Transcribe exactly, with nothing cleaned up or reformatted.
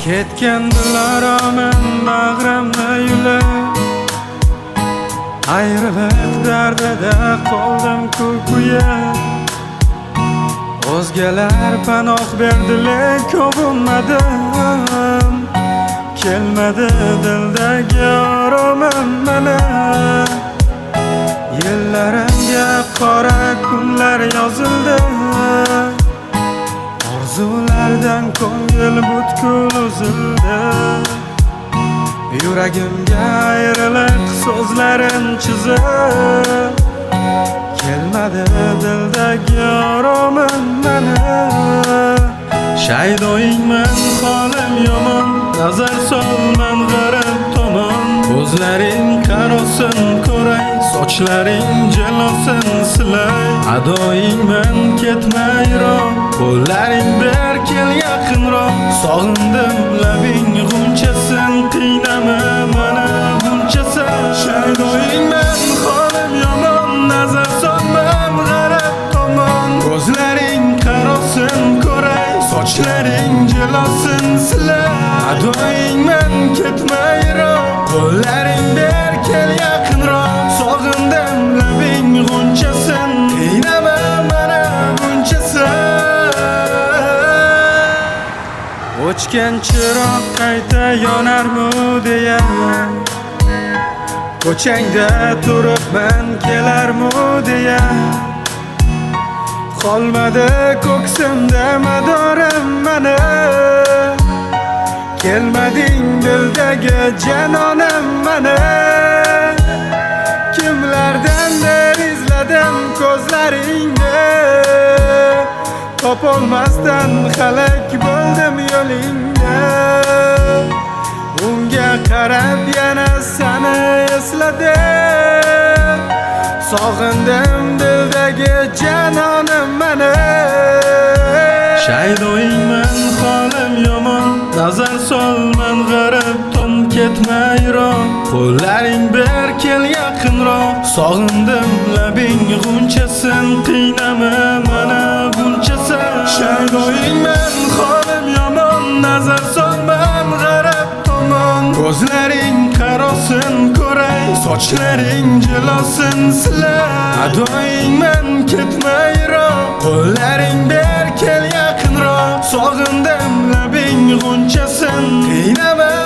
Ketgan dilaromen bag'rimni yulib, ayriliq dardida qoldim ko'kuyib. O'zgalar panoh berdi lekin ko'nmadim, kelmadi dildagi oromim meni. Yillarimga qora kunlar yozildi, orzulardan ko'ngil butkul uzildi. Yuragimga ayriliq so'zlarim chizib, kelmadi dildagi oromim meni. Shaydoingman holim yomon, nazar solman g'arib tomon. Ko'zlaring qarosin ko'ray, sochlaring jilosin silay. Adoingman ketmayroq, qo'llaring ber kel yaqinroq. Sog'indim labing g'unchasin, qiynama mana bunchasin. Shaydoingman holim yomon, nazar solman g'arib tomon. Ko'zlaring qarosin ko'ray, sochlaring jilosin silay. Adoingman ketmayroq, qo'llaring ber kel yaqinroq. Sog'indim labing g'unchasin, qiynama mana bunchasin. O'chgan chiroq qayta yonarmi deya, ko'changda turibman kelarmi deya. Qolmadi ko'ksimda madorim mani, kelmading dildagi janonim mani. Kimlardandir izladim ko'zlaringni, topolmasdan halak bo'ldim yo'lingda. Unga qarab yana seni esladim, sog'indim dildagi janonim mani. Shaydoingman holim yomon, nazar solman g'arib tom. Ketmayroq, qo'llaring ber kel yaqinroq. Sog'indim labing g'unchasin, qiynama mana bunchasin. Shaydoingman holim yomon, nazar solman g'arib tomon. Ko'zlaring qarosin ko'ray, sochlaring jilosin silay. Adoingman ketmayroq, qo'llaring ber kel yaqinroq. Sog'indim labing g'unchasin, qiynama